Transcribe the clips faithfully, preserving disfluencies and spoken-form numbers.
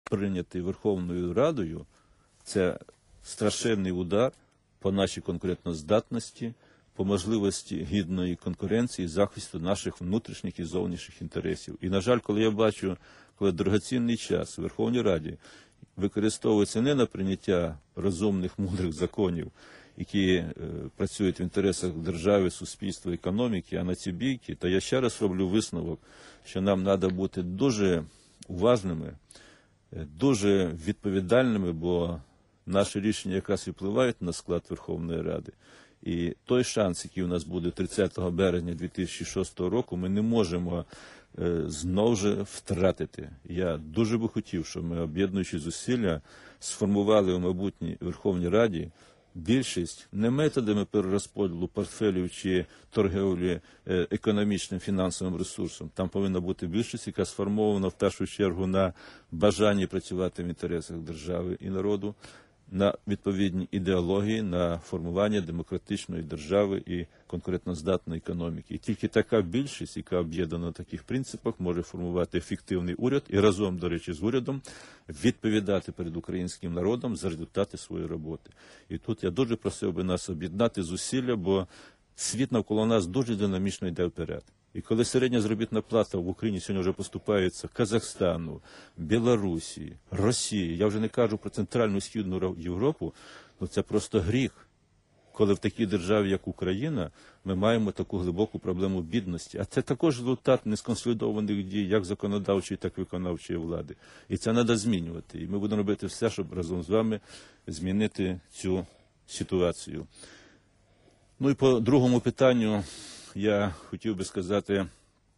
прийнятий Верховною Радою, це страшенний удар по нашій конкурентоздатності, по можливості гідної конкуренції, захисту наших внутрішніх і зовнішніх інтересів. І, на жаль, коли я бачу, коли дорогоцінний час у Верховній Раді використовується не на прийняття розумних, мудрих законів, які е, працюють в інтересах держави, суспільства, економіки, а на ці бійки, то я ще раз роблю висновок, що нам треба бути дуже уважними, е, дуже відповідальними, бо наші рішення якраз і впливають на склад Верховної Ради. І той шанс, який у нас буде тридцятого березня дві тисячі шостого року, ми не можемо е, знову ж втратити. Я дуже би хотів, щоб ми, об'єднуючи зусилля, сформували у майбутній Верховній Раді більшість не методами перерозподілу портфелів чи торгівлі е, економічним фінансовим ресурсом. Там повинна бути більшість, яка сформована в першу чергу на бажанні працювати в інтересах держави і народу, на відповідні ідеології, на формування демократичної держави і конкурентоздатної економіки. І тільки така більшість, яка об'єднана на таких принципах, може формувати ефективний уряд і разом, до речі, з урядом відповідати перед українським народом за результати своєї роботи. І тут я дуже просив би нас об'єднати зусилля, бо світ навколо нас дуже динамічно йде вперед. І коли середня заробітна плата в Україні сьогодні вже поступається Казахстану, Білорусі, Росії, я вже не кажу про Центральну і Східну Європу, ну це просто гріх, коли в такій державі, як Україна, ми маємо таку глибоку проблему бідності. А це також результат несконсолідованих дій, як законодавчої, так і виконавчої влади. І це треба змінювати. І ми будемо робити все, щоб разом з вами змінити цю ситуацію. Ну і по другому питанню, я хотів би сказати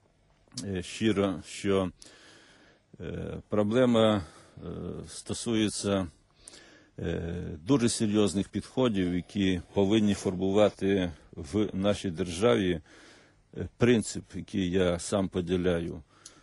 щиро, що проблема стосується дуже серйозних підходів, які повинні формувати в нашій державі принцип, який я сам поділяю.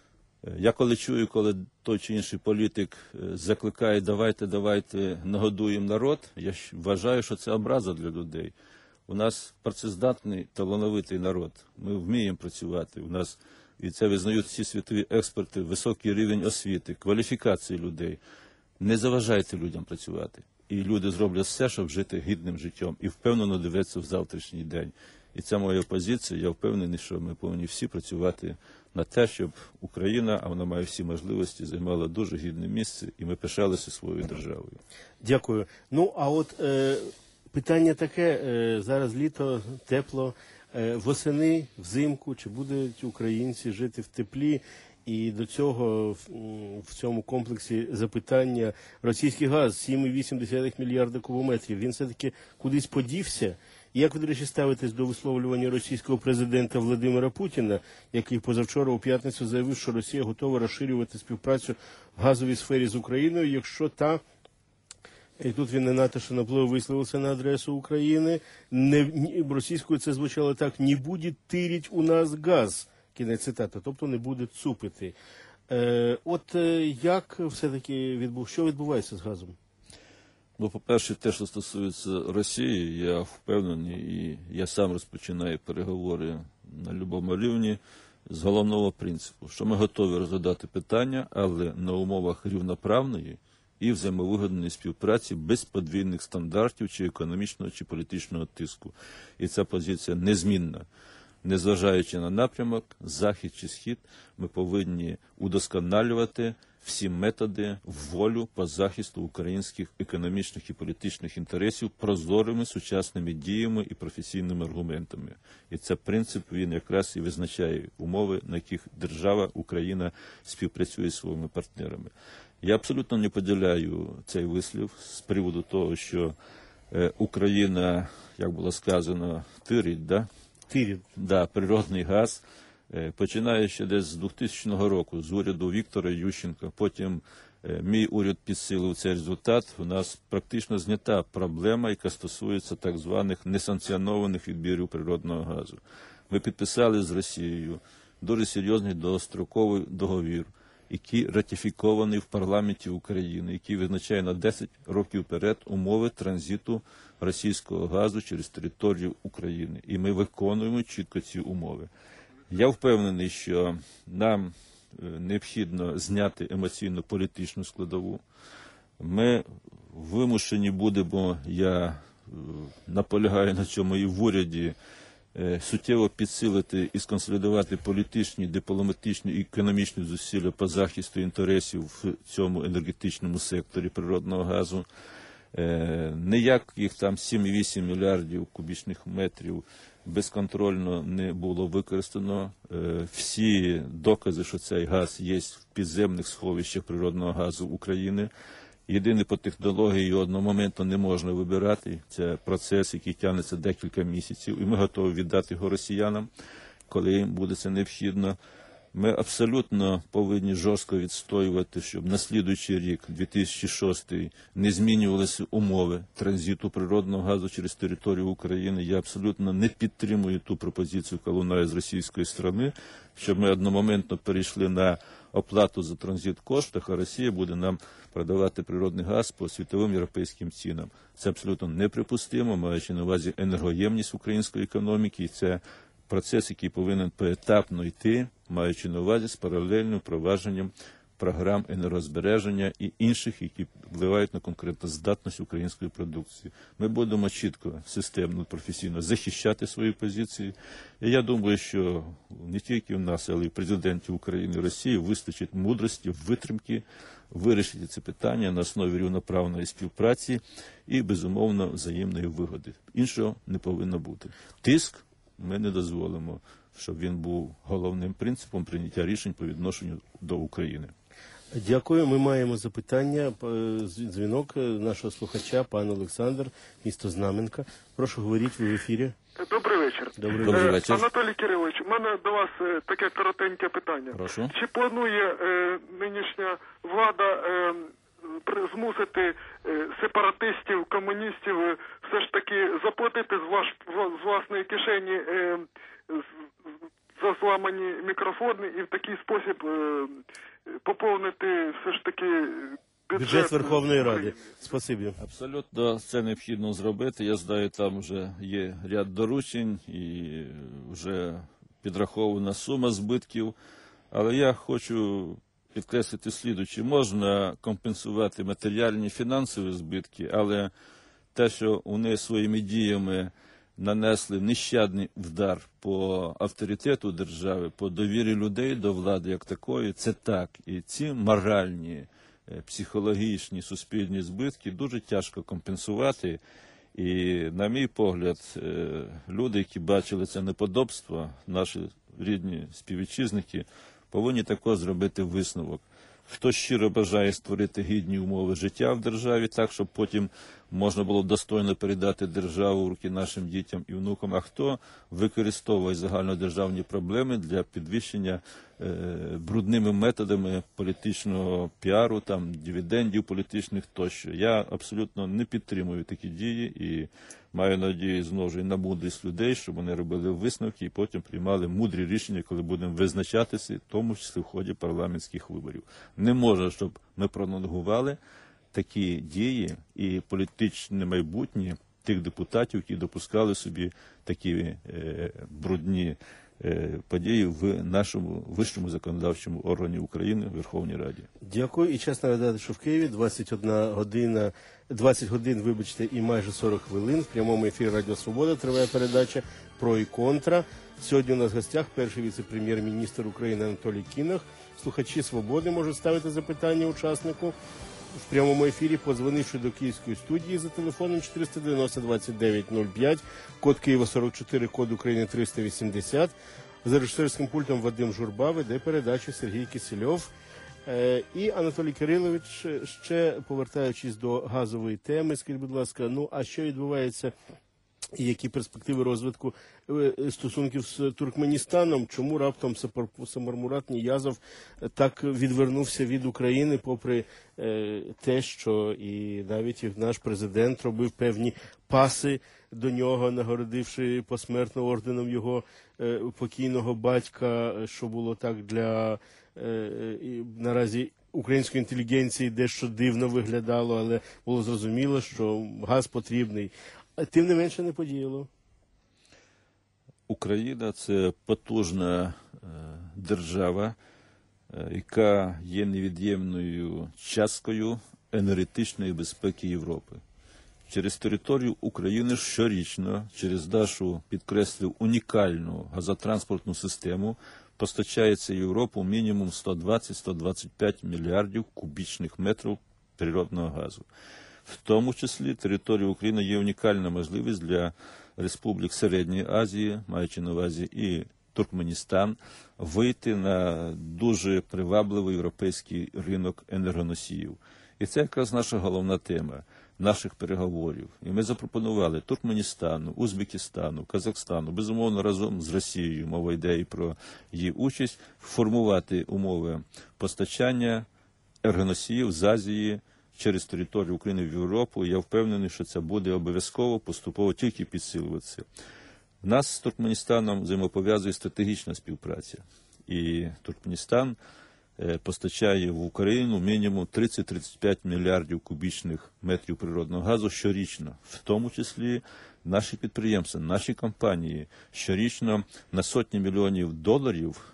Я коли чую, коли той чи інший політик закликає «давайте, давайте нагодуємо народ», я вважаю, що це образа для людей. У нас працездатний, талановитий народ. Ми вміємо працювати. У нас, і це визнають всі світові експерти, високий рівень освіти, кваліфікації людей. Не заважайте людям працювати. І люди зроблять все, щоб жити гідним життям. І впевнено дивитися в завтрашній день. І це моя позиція. Я впевнений, що ми повинні всі працювати на те, щоб Україна, а вона має всі можливості, займала дуже гідне місце. І ми пишалися своєю державою. Дякую. Ну, а от... Е... Питання таке, зараз літо, тепло, восени, взимку, чи будуть українці жити в теплі? І до цього в цьому комплексі запитання: російський газ, сім цілих вісім десятих мільярда кубометрів, він все-таки кудись подівся? І як ви, до речі, ставитесь до висловлювання російського президента Владимира Путіна, який позавчора у п'ятницю заявив, що Росія готова розширювати співпрацю в газовій сфері з Україною, якщо та... І тут він не надто шанобливо висловився на адресу України. Не, російською це звучало так: «Не буде тирить у нас газ», кінець цитати, тобто не буде цупити. Е, от е, як все-таки відбув, що відбувається з газом? Ну, по-перше, те, що стосується Росії, я впевнений, і я сам розпочинаю переговори на будь-якому рівні з головного принципу, що ми готові розглядати питання, але на умовах рівноправної і взаємовигідної співпраці без подвійних стандартів чи економічного, чи політичного тиску. І ця позиція незмінна. Незважаючи на напрямок, захід чи схід, ми повинні удосконалювати всі методи, волю по захисту українських економічних і політичних інтересів прозорими сучасними діями і професійними аргументами. І це принцип, він якраз і визначає умови, на яких держава, Україна співпрацює зі своїми партнерами. Я абсолютно не поділяю цей вислів з приводу того, що е, Україна, як було сказано, тирить, да? Тирить. Да, природний газ. Е, починає ще десь з двохтисячного року, з уряду Віктора Ющенка, потім е, мій уряд підсилив цей результат. У нас практично знята проблема, яка стосується так званих несанкціонованих відбірів природного газу. Ми підписали з Росією дуже серйозний довгостроковий договір, який ратифікований в парламенті України, який визначає на десять років вперед умови транзиту російського газу через територію України. І ми виконуємо чітко ці умови. Я впевнений, що нам необхідно зняти емоційно політичну складову. Ми вимушені будемо, я наполягаю на цьому і в уряді, суттєво підсилити і сконсолідувати політичні, дипломатичні і економічні зусилля по захисту інтересів в цьому енергетичному секторі природного газу. Ніяких там сім-вісім мільярдів кубічних метрів безконтрольно не було використано. Всі докази, що цей газ є в підземних сховищах природного газу України. Єдине, по технології його одномоментно не можна вибирати. Це процес, який тягнеться декілька місяців, і ми готові віддати його росіянам, коли їм буде це необхідно. Ми абсолютно повинні жорстко відстоювати, щоб на слідуючий рік, дві тисячі шостий, не змінювалися умови транзиту природного газу через територію України. Я абсолютно не підтримую ту пропозицію, яка лунає з російської сторони, щоб ми одномоментно перейшли на оплату за транзит коштах, а Росія буде нам продавати природний газ по світовим європейським цінам. Це абсолютно неприпустимо, маючи на увазі енергоємність української економіки, і це процес, який повинен поетапно йти, маючи на увазі з паралельним впровадженням програм енергозбереження і інших, які впливають на конкурентоздатність української продукції. Ми будемо чітко, системно, професійно захищати свої позиції. І я думаю, що не тільки в нас, але й в президентів України і Росії вистачить мудрості, витримки, вирішити це питання на основі рівноправної співпраці і, безумовно, взаємної вигоди. Іншого не повинно бути. Тиск ми не дозволимо, щоб він був головним принципом прийняття рішень по відношенню до України. Дякую. Ми маємо запитання, дзвінок нашого слухача, пан Олександр, місто Знаменка. Прошу, говоріть, ви в ефірі. Добрий вечір. Добрий Добрий Е, вечір. Анатолій Кирилович, у мене до вас е, таке коротеньке питання. Прошу. Чи планує е, нинішня влада е, при- змусити е, сепаратистів, комуністів е, все ж таки заплатити з, ваш, з власної кишені е, з- за зламані мікрофони і в такий спосіб е, поповнити все ж таки бюджет, Бюджет Верховної Ради. України? Спасибі. Абсолютно це необхідно зробити. Я знаю, там вже є ряд доручень і вже підрахована сума збитків. Але я хочу підкреслити слідуюче. Можна компенсувати матеріальні фінансові збитки, але те, що вони своїми діями нанесли нещадний вдар по авторитету держави, по довірі людей до влади як такої, це так. І ці моральні, психологічні, суспільні збитки дуже тяжко компенсувати. І, на мій погляд, люди, які бачили це неподобство, наші рідні співвітчизники, повинні також зробити висновок. Хто щиро бажає створити гідні умови життя в державі так, щоб потім можна було достойно передати державу в руки нашим дітям і внукам, а хто використовує загальнодержавні проблеми для підвищення е, брудними методами політичного піару, там, дивідендів політичних тощо. Я абсолютно не підтримую такі дії і маю надію знову ж і на мудрість людей, щоб вони робили висновки і потім приймали мудрі рішення, коли будемо визначатися, в тому числі в ході парламентських виборів. Не можна, щоб ми пролонгували такі дії і політичне майбутнє тих депутатів, які допускали собі такі е, брудні е, події в нашому вищому законодавчому органі України, Верховній Раді. Дякую. І час нагадати, що в Києві двадцять одна година, двадцять годин, вибачте, і майже сорок хвилин. В прямому ефірі Радіо Свобода триває передача «Про і контра». Сьогодні у нас в гостях перший віце-прем'єр-міністр України Анатолій Кінах. Слухачі «Свободи» можуть ставити запитання учаснику в прямому ефірі, подзвонивши до Київської студії за телефоном чотириста дев'яносто двадцять дев'ять нуль п'ять, код Києва сорок чотири, код України триста вісімдесят. За режисерським пультом Вадим Журба, веде передачу Сергій Кисельов. Е, і Анатолій Кирилович, ще повертаючись до газової теми, скажіть, будь ласка, ну а що відбувається і які перспективи розвитку е, стосунків з Туркменістаном? Чому раптом Самармурат Ніязов так відвернувся від України, попри е, те, що і навіть і наш президент робив певні паси до нього, нагородивши посмертно орденом його е, покійного батька, що було так для е, і, наразі української інтелігенції дещо дивно виглядало, але було зрозуміло, що газ потрібний. Тим не менше не подіяло. Україна – це потужна е, держава, е, яка є невід'ємною часткою енергетичної безпеки Європи. Через територію України щорічно, через нашу, підкреслив, унікальну газотранспортну систему постачається в Європу мінімум сто двадцять - сто двадцять п'ять мільярдів кубічних метрів природного газу. В тому числі територія України є унікальна можливість для республік Середньої Азії, маючи на увазі і Туркменістан, вийти на дуже привабливий європейський ринок енергоносіїв. І це якраз наша головна тема наших переговорів. І ми запропонували Туркменістану, Узбекистану, Казахстану, безумовно, разом з Росією, мова йде і про її участь, формувати умови постачання енергоносіїв з Азії через територію України в Європу. Я впевнений, що це буде обов'язково, поступово тільки підсилюватися. В нас з Туркменістаном взаємопов'язує стратегічна співпраця. І Туркменістан постачає в Україну мінімум тридцять - тридцять п'ять мільярдів кубічних метрів природного газу щорічно. В тому числі наші підприємства, наші компанії щорічно на сотні мільйонів доларів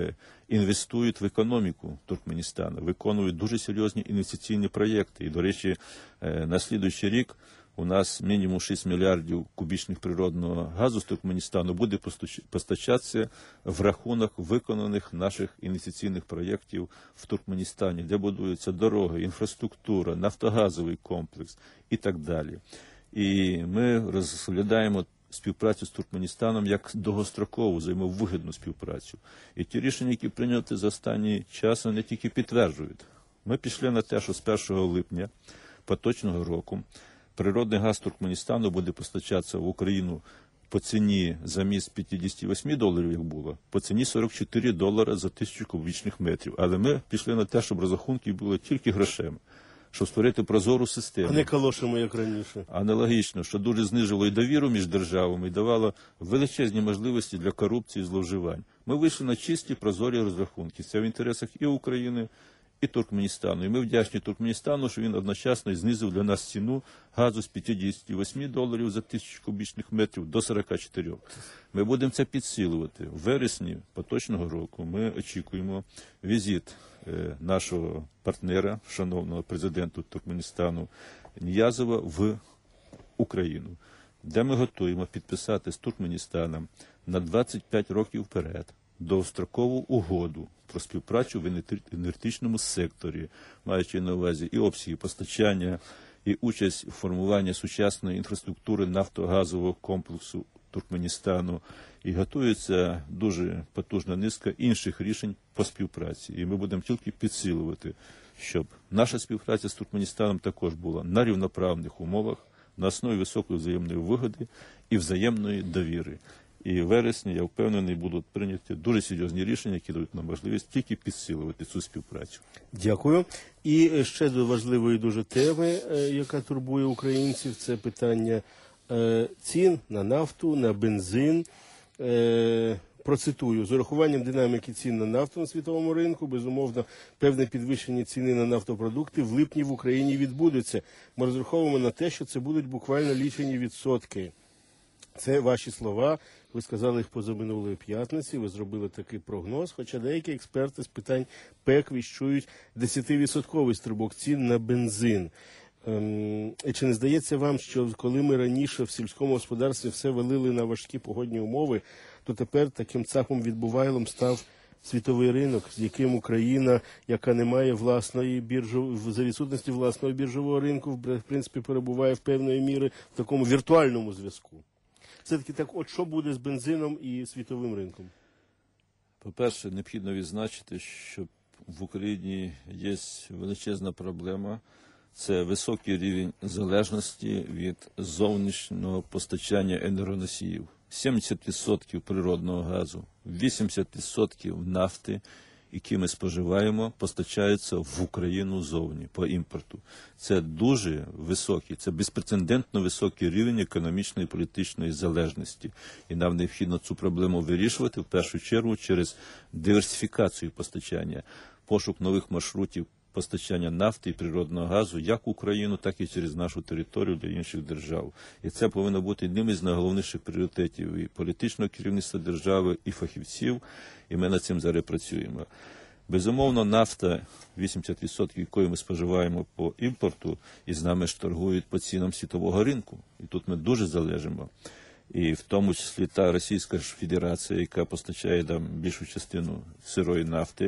інвестують в економіку Туркменістану, виконують дуже серйозні інвестиційні проєкти. І, до речі, на слідуючий рік у нас мінімум шість мільярдів кубічних природного газу з Туркменістану буде постачатися в рахунок виконаних наших інвестиційних проєктів в Туркменістані, де будуються дороги, інфраструктура, нафтогазовий комплекс і так далі. І ми розглядаємо співпрацю з Туркменістаном як довгострокову, взаємовигідну співпрацю. І ті рішення, які прийняті за останній час, вони тільки підтверджують. Ми пішли на те, що з першого липня поточного року природний газ Туркменістану буде постачатися в Україну по ціні замість п'ятдесят вісім доларів, як було, по ціні сорок чотири долари за тисячу кубічних метрів. Але ми пішли на те, щоб розрахунки були тільки грошем, щоб створити прозору систему. А не калошами, як раніше. Аналогічно, що дуже знижувало і довіру між державами, і давало величезні можливості для корупції і зловживань. Ми вийшли на чисті, прозорі розрахунки. Це в інтересах і України, і Туркменістану. І ми вдячні Туркменістану, що він одночасно знизив для нас ціну газу з п'ятдесят вісім доларів за тисячу кубічних метрів до сорок чотири. Ми будемо це підсилювати. В вересні поточного року ми очікуємо візит е, нашого партнера, шановного президента Туркменістану Ніязова в Україну, де ми готуємо підписати з Туркменістаном на двадцять п'ять років вперед довгострокову угоду про співпрацю в енергетичному секторі, маючи на увазі і обсяги постачання, і участь у формуванні сучасної інфраструктури нафтогазового комплексу Туркменістану. І готується дуже потужна низка інших рішень по співпраці. І ми будемо тільки підсилювати, щоб наша співпраця з Туркменістаном також була на рівноправних умовах, на основі високої взаємної вигоди і взаємної довіри. І в вересні, я впевнений, будуть прийняті дуже серйозні рішення, які дають нам можливість тільки підсилювати цю співпрацю. Дякую. І ще до важливої дуже теми, яка турбує українців, це питання цін на нафту, на бензин. Процитую, з урахуванням динаміки цін на нафту на світовому ринку, безумовно, певне підвищення ціни на нафтопродукти в липні в Україні відбудеться. Ми розраховуємо на те, що це будуть буквально лічені відсотки. Це ваші слова, ви сказали їх позаминулої п'ятниці, ви зробили такий прогноз, хоча деякі експерти з питань ПЕК віщують десятивідсотковий стрибок цін на бензин. Ем, і чи не здається вам, що коли ми раніше в сільському господарстві все валили на важкі погодні умови, то тепер таким цапом відбувайлом став світовий ринок, з яким Україна, яка не має власної біржу, за відсутності власного біржового ринку, в принципі, перебуває в певної міри в такому віртуальному зв'язку? Все-таки так, от що буде з бензином і світовим ринком? По-перше, необхідно відзначити, що в Україні є величезна проблема. Це високий рівень залежності від зовнішнього постачання енергоносіїв. сімдесят відсотків природного газу, вісімдесят відсотків нафти, які ми споживаємо, постачаються в Україну зовні по імпорту. Це дуже високий, це безпрецедентно високий рівень економічної і політичної залежності. І нам необхідно цю проблему вирішувати в першу чергу через диверсифікацію постачання, пошук нових маршрутів постачання нафти і природного газу як в Україну, так і через нашу територію для інших держав. І це повинно бути одним із найголовніших пріоритетів і політичного керівництва держави, і фахівців, і ми над цим зараз працюємо. Безумовно, нафта, вісімдесят відсотків якої ми споживаємо по імпорту, і з нами ж торгують по цінам світового ринку. І тут ми дуже залежимо. І в тому числі та Російська ж Федерація, яка постачає нам більшу частину сирої нафти,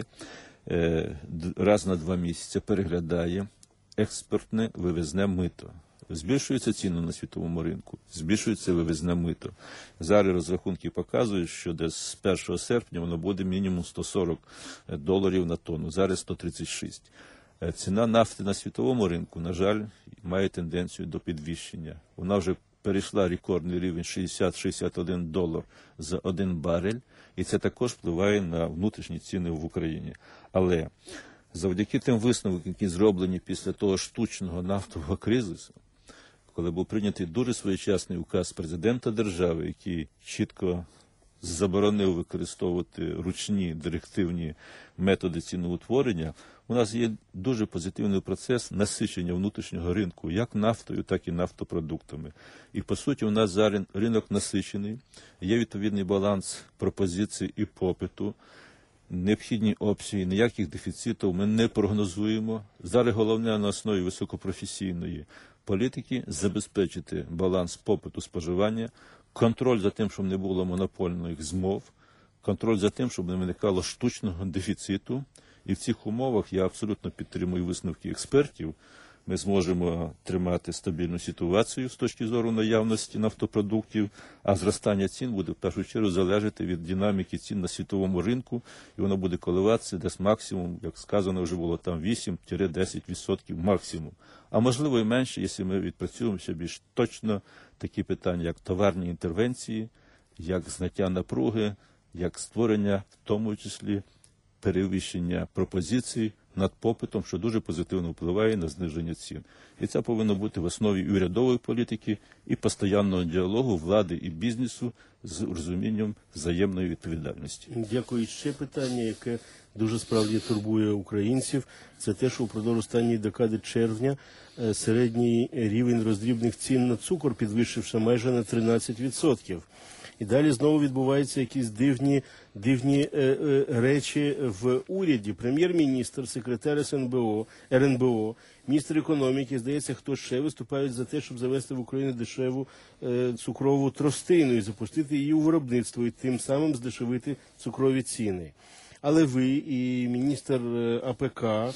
раз на два місяці переглядає експортне вивізне мито. Збільшується ціни на світовому ринку, збільшується вивізне мито. Зараз розрахунки показують, що десь з першого серпня воно буде мінімум сто сорок доларів на тонну, зараз сто тридцять шість. Ціна нафти на світовому ринку, на жаль, має тенденцію до підвищення. Вона вже перейшла рекордний рівень шістдесят - шістдесят один долар за один барель, і це також впливає на внутрішні ціни в Україні. Але завдяки тим висновкам, які зроблені після того штучного нафтового кризису, коли був прийнятий дуже своєчасний указ президента держави, який чітко заборонив використовувати ручні директивні методи ціноутворення, у нас є дуже позитивний процес насичення внутрішнього ринку, як нафтою, так і нафтопродуктами. І, по суті, у нас зараз ринок насичений, є відповідний баланс пропозиції і попиту, необхідні опції, ніяких дефіцитів ми не прогнозуємо. Зараз головне на основі високопрофесійної політики забезпечити баланс попиту споживання, контроль за тим, щоб не було монопольних змов, контроль за тим, щоб не виникало штучного дефіциту. І в цих умовах я абсолютно підтримую висновки експертів. Ми зможемо тримати стабільну ситуацію з точки зору наявності нафтопродуктів, а зростання цін буде в першу чергу залежати від динаміки цін на світовому ринку, і воно буде коливатися десь максимум, як сказано, вже було там вісім - десять відсотків максимум. А можливо і менше, якщо ми відпрацюємо ще більш точно такі питання, як товарні інтервенції, як зняття напруги, як створення, в тому числі, перевищення пропозицій над попитом, що дуже позитивно впливає на зниження цін. І це повинно бути в основі урядової політики і постійного діалогу влади і бізнесу з розумінням взаємної відповідальності. Дякую. Ще питання, яке дуже справді турбує українців, це те, що впродовж останньої декади червня е, середній рівень роздрібних цін на цукор підвищився майже на тринадцять відсотків. І далі знову відбуваються якісь дивні, дивні е, е, речі в уряді. Прем'єр-міністр, секретар ес ен бе о, ер ен бе о, міністр економіки, здається, хто ще виступають за те, щоб завести в Україну дешеву е, цукрову тростину і запустити її у виробництво, і тим самим здешевити цукрові ціни. Але ви і міністр а пе ка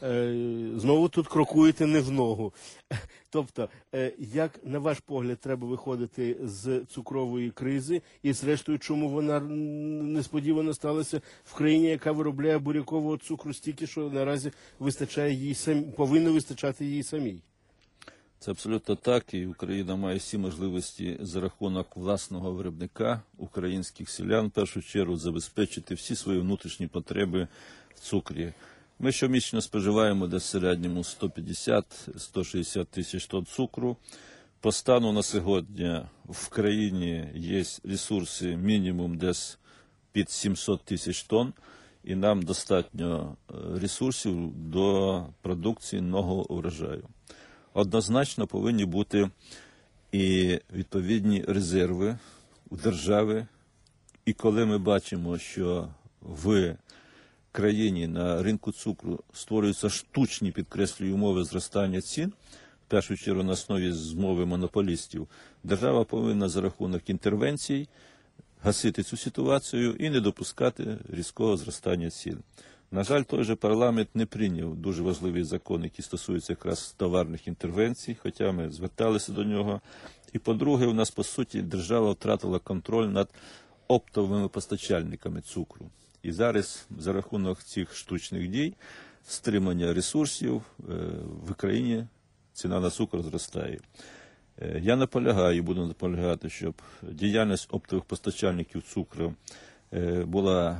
е, знову тут крокуєте не в ногу. Тобто, е, як, на ваш погляд, треба виходити з цукрової кризи і, зрештою, чому вона несподівано сталася в країні, яка виробляє бурякового цукру стільки, що наразі вистачає їй сам, повинно вистачати їй самій? Це абсолютно так, і Україна має всі можливості за рахунок власного виробника, українських селян, в першу чергу, забезпечити всі свої внутрішні потреби в цукрі. Ми щомісячно споживаємо десь в середньому сто п'ятдесят - сто шістдесят тисяч тонн цукру. По стану на сьогодні в країні є ресурси мінімум десь під сімсот тисяч тонн, і нам достатньо ресурсів до продукції нового урожаю. Однозначно повинні бути і відповідні резерви у держави. І коли ми бачимо, що в країні на ринку цукру створюються штучні, підкреслюю, умови зростання цін, в першу чергу на основі змови монополістів, держава повинна за рахунок інтервенцій гасити цю ситуацію і не допускати різкого зростання цін. На жаль, той же парламент не прийняв дуже важливий закон, який стосується якраз товарних інтервенцій, хоча ми зверталися до нього. І по-друге, у нас, по суті, держава втратила контроль над оптовими постачальниками цукру. І зараз за рахунок цих штучних дій, стримання ресурсів, в Україні ціна на цукор зростає. Я наполягаю і буду наполягати, щоб діяльність оптових постачальників цукру була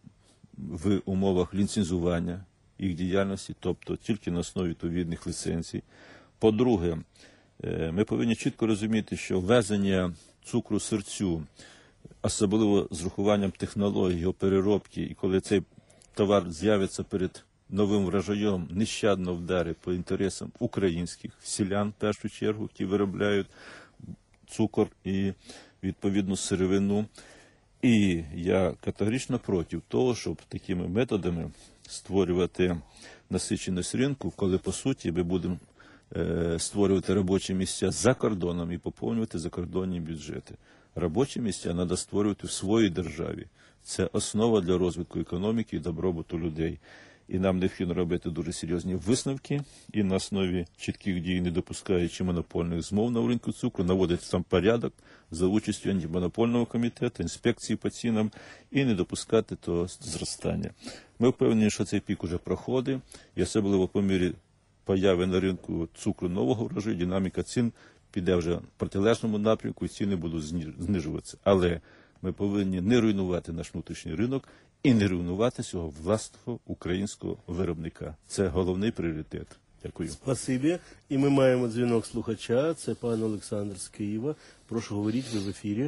в умовах ліцензування їх діяльності, тобто тільки на основі відповідних ліцензій. По-друге, ми повинні чітко розуміти, що ввезення цукру сирцю, особливо з урахуванням технологій його переробки, і коли цей товар з'явиться перед новим врожаєм, нещадно вдарить по інтересам українських селян, в першу чергу, які виробляють цукор і відповідну сировину. І я категорично проти того, щоб такими методами створювати насиченість ринку, коли, по суті, ми будемо е, створювати робочі місця за кордоном і поповнювати закордонні бюджети. Робочі місця треба створювати в своїй державі. Це основа для розвитку економіки і добробуту людей. І нам необхідно робити дуже серйозні висновки і на основі чітких дій, не допускаючи монопольних змов на ринку цукру, наводити там порядок за участю антимонопольного комітету, інспекції по цінам і не допускати того зростання. Ми впевнені, що цей пік уже проходить, і особливо по мірі появи на ринку цукру нового врожаю, динаміка цін піде вже в протилежному напрямку і ціни будуть знижуватися. Але ми повинні не руйнувати наш внутрішній ринок і не руйнувати цього власного українського виробника. Це головний пріоритет. Дякую. Спасибі. І ми маємо дзвінок слухача. Це пан Олександр з Києва. Прошу, говоріть, ви в ефірі.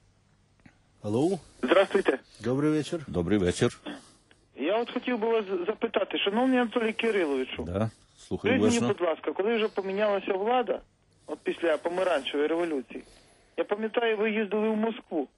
Алло? Здравствуйте. Добрий вечір. Добрий вечір. Я от хотів би вас запитати, шановний Анатолій Кириловичу, Да, слухаю скажіть мені, уважно. будь ласка, коли вже помінялася влада, от після помаранчевої революції, я пам'ятаю, ви їздили в Москву.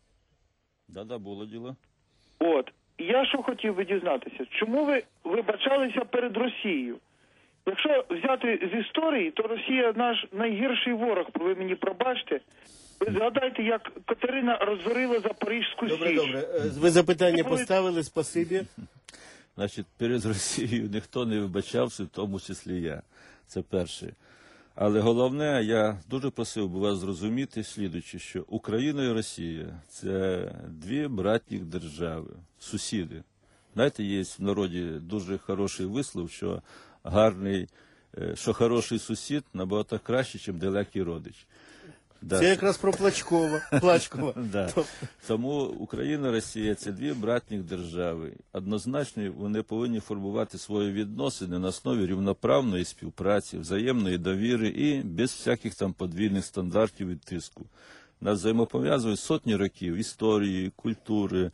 Да, да, було діло. От. І я що хотів би дізнатися, чому ви вибачалися перед Росією? Якщо взяти з історії, то Росія наш найгірший ворог, ви мені пробачте. Ви згадайте, як Катерина розорила Запорізьку Січ. Добре, добре. Е, Ви запитання поставили, спасибі. Значить, перед Росією ніхто не вибачався, в тому числі я. Це перше. Але головне, я дуже просив би вас зрозуміти, слідуючи, що Україна і Росія – це дві братніх держави, сусіди. Знаєте, є в народі дуже хороший вислов, що гарний, що хороший сусід набагато краще, ніж далекий родич. Да. Це якраз про Плачкова. Плачкова. Да. Тому Україна і Росія – це дві братніх держави. Однозначно вони повинні формувати свої відносини на основі рівноправної співпраці, взаємної довіри і без всяких там подвійних стандартів і тиску. Нас взаємопов'язують сотні років історії, культури,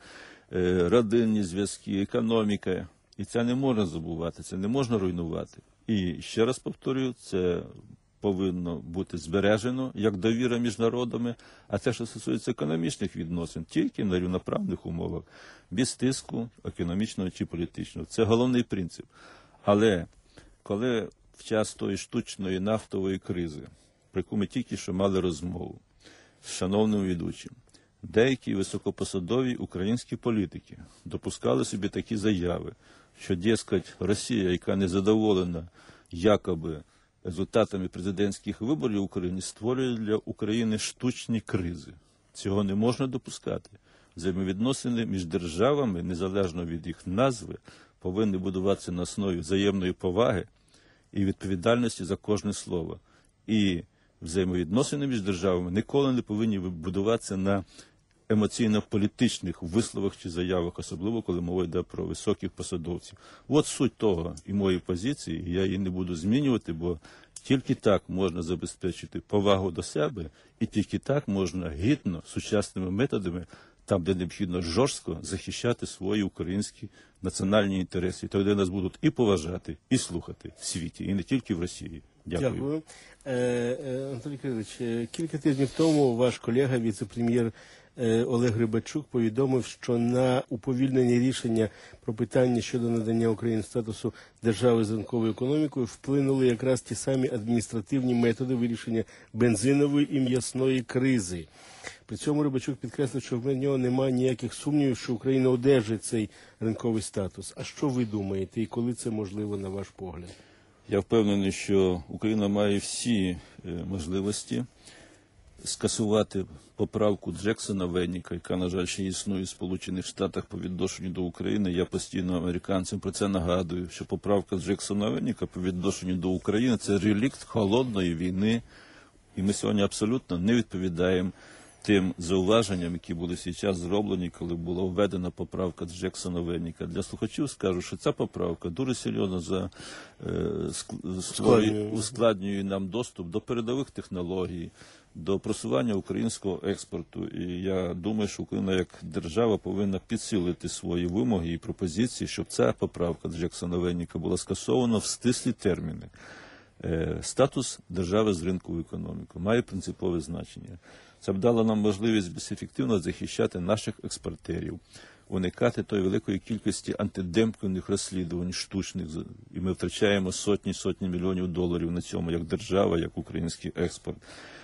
родинні зв'язки, економіка. І це не можна забувати, це не можна руйнувати. І ще раз повторюю, це повинно бути збережено як довіра між народами, а те, що стосується економічних відносин, тільки на рівноправних умовах, без тиску економічного чи політичного. Це головний принцип. Але коли в час тої штучної нафтової кризи, про яку ми тільки що мали розмову з шановним ведучим, деякі високопосадові українські політики допускали собі такі заяви, що, дескать, Росія, яка не задоволена якоби результатами президентських виборів в Україні, створює для України штучні кризи. Цього не можна допускати. Взаємовідносини між державами, незалежно від їх назви, повинні будуватися на основі взаємної поваги і відповідальності за кожне слово. І взаємовідносини між державами ніколи не повинні будуватися на емоційно-політичних висловах чи заявах, особливо коли мова йде про високих посадовців. От суть того і моєї позиції, я її не буду змінювати, бо тільки так можна забезпечити повагу до себе, і тільки так можна гідно, сучасними методами, там, де необхідно жорстко, захищати свої українські національні інтереси. І тоді нас будуть і поважати, і слухати в світі, і не тільки в Росії. Дякую. Дякую. Е, е, Анатолій Кирилович, е, кілька тижнів тому ваш колега, віце-прем'єр е, Олег Рибачук, повідомив, що на уповільнення рішення про питання щодо надання Україні статусу держави з ринковою економікою вплинули якраз ті самі адміністративні методи вирішення бензинової і м'ясної кризи. При цьому Рибачук підкреслив, що в нього немає ніяких сумнівів, що Україна одержить цей ринковий статус. А що ви думаєте і коли це можливо, на ваш погляд? Я впевнений, що Україна має всі можливості скасувати поправку Джексона Венніка, яка, на жаль, ще існує в Сполучених Штатах по відношенню до України. Я постійно американцям про це нагадую, що поправка Джексона Венніка по відношенню до України – це релікт холодної війни. І ми сьогодні абсолютно не відповідаємо тим зауваженням, які були зараз зроблені, коли була введена поправка Джексона Венніка. Для слухачів скажу, що ця поправка дуже серйозно за, е, створює, ускладнює нам доступ до передових технологій, до просування українського експорту. І я думаю, що Україна як держава повинна підсилити свої вимоги і пропозиції, щоб ця поправка Джексона Венніка була скасована в стислі терміни. Е, статус держави з ринковою економікою має принципове значення. Це б дало нам можливість більш ефективно захищати наших експортерів, уникати тої великої кількості антидемпінгових розслідувань, штучних, і ми втрачаємо сотні-сотні мільйонів доларів на цьому, як держава, як український експорт.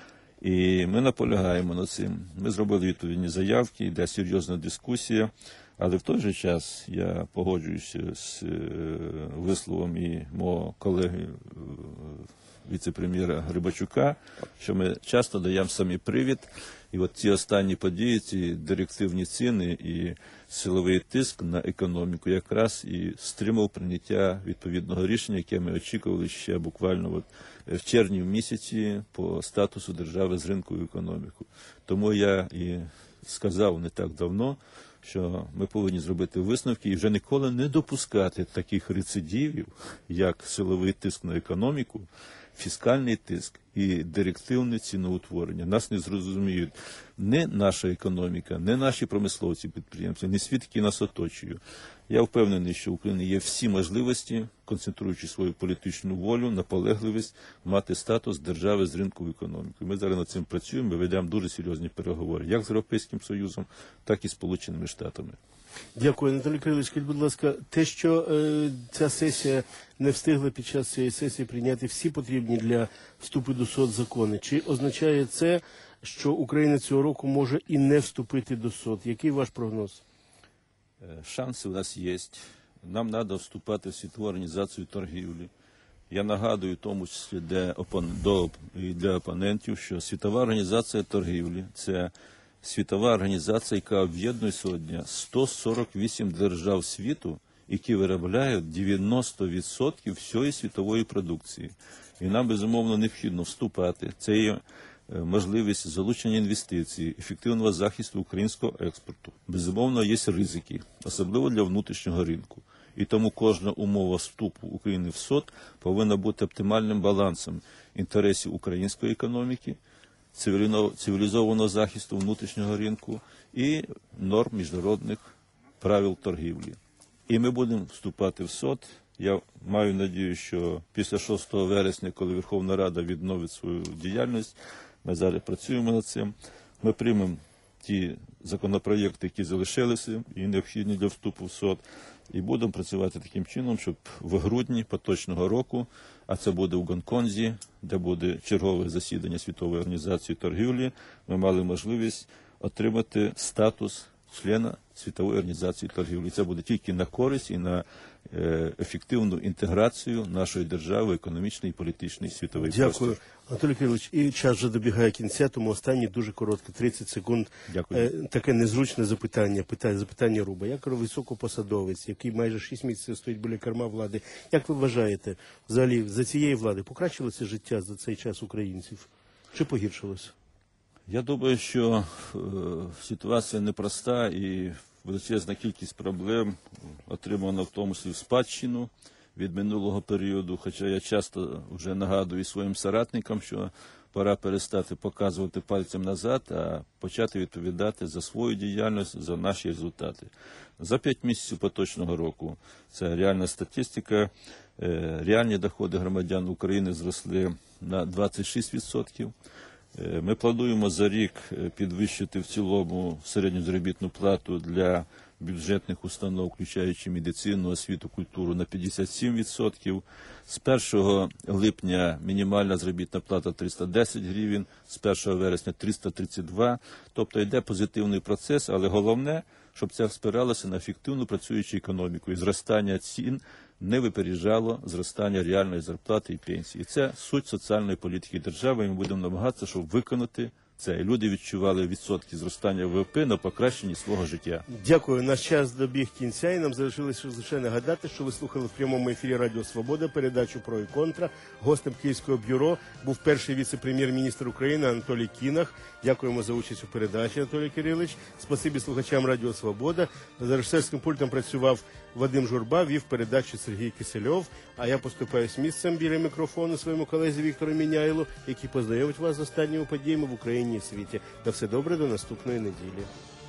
І ми наполягаємо на цим. Ми зробили відповідні заявки, йде серйозна дискусія, але в той же час я погоджуюся з висловом і мого колеги віце-прем'єра Грибачука, що ми часто даємо самі привід. І от ці останні події, ці директивні ціни і силовий тиск на економіку якраз і стримав прийняття відповідного рішення, яке ми очікували ще буквально от в червні місяці по статусу держави з ринковою економікою. Тому я і сказав не так давно, що ми повинні зробити висновки і вже ніколи не допускати таких рецидивів, як силовий тиск на економіку, фіскальний тиск і директивне ціноутворення. Нас не зрозуміють не наша економіка, не наші промисловці, підприємці, не світ, який нас оточує. Я впевнений, що в Україні є всі можливості, концентруючи свою політичну волю, наполегливість, мати статус держави з ринковою економікою. Ми зараз над цим працюємо, ми ведемо дуже серйозні переговори, як з Європейським Союзом, так і з Сполученими Штатами. Дякую, Анатолій Кирилович. Скажіть, будь ласка, те, що е, ця сесія не встигла під час цієї сесії прийняти всі потрібні для вступу до СОТ закони, чи означає це, що Україна цього року може і не вступити до СОТ? Який ваш прогноз? Шанси у нас є. Нам треба вступати в Світову організацію торгівлі. Я нагадую, в тому числі для, опон... до... і для опонентів, що Світова організація торгівлі – це світова організація, яка об'єднує сьогодні сто сорок вісім держав світу, які виробляють дев'яносто відсотків всієї світової продукції. І нам, безумовно, необхідно вступати. Це є можливість залучення інвестицій, ефективного захисту українського експорту. Безумовно, є ризики, особливо для внутрішнього ринку. І тому кожна умова вступу України в СОТ повинна бути оптимальним балансом інтересів української економіки, цивілізованого захисту внутрішнього ринку і норм міжнародних правил торгівлі. І ми будемо вступати в СОТ. Я маю надію, що після шостого вересня, коли Верховна Рада відновить свою діяльність, ми зараз працюємо над цим, ми приймемо ті законопроєкти, які залишилися і необхідні для вступу в СОТ, і будемо працювати таким чином, щоб в грудні поточного року, а це буде в Гонконзі, де буде чергове засідання Світової організації торгівлі, ми мали можливість отримати статус члена Світової організації торгівлі. Це буде тільки на користь і на е, ефективну інтеграцію нашої держави, економічний і політичний світовий Дякую. простір. Анатолій Кирилович, і час вже добігає кінця, тому останні дуже коротко, тридцять секунд. Дякую. Е, таке незручне запитання, питання, запитання Руба. Як високопосадовець, який майже шість місяців стоїть біля керма влади, як ви вважаєте, взагалі, за цієї влади покращилося життя за цей час українців? Чи погіршилося? Я думаю, що е, ситуація непроста і величезна кількість проблем отримана в тому числі в спадщину від минулого періоду, хоча я часто вже нагадую своїм соратникам, що пора перестати показувати пальцем назад, а почати відповідати за свою діяльність, за наші результати. За п'ять місяців поточного року, це реальна статистика, е, реальні доходи громадян України зросли на двадцять шість відсотків. Ми плануємо за рік підвищити в цілому середню заробітну плату для бюджетних установ, включаючи медицину, освіту, культуру, на п'ятдесят сім відсотків. З першого липня мінімальна заробітна плата триста десять гривень, з першого вересня триста тридцять два. Тобто йде позитивний процес, але головне, щоб це спиралося на ефективну працюючу економіку і зростання цін не випереджало зростання реальної зарплати і пенсії. І це суть соціальної політики держави, і ми будемо намагатися, щоб виконати це. І люди відчували відсотки зростання ВВП на покращенні свого життя. Дякую. Наш час добіг кінця, і нам залишилося лише нагадати, що ви слухали в прямому ефірі Радіо Свобода передачу «Про і контра». Гостем Київського бюро був перший віце-прем'єр-міністр України Анатолій Кінах. Дякуємо за участь у передачі, Анатолій Кирилович. Спасибі слухачам Радіо Свобода. За режисерським пультом працював Вадим Журба, вів передачу Сергій Кисельов. А я поступаюсь місцем біля мікрофону своєму колезі Віктору Міняйлу, який познайомить вас з останніми подіями в Україні і світі. На все добре, до наступної неділі.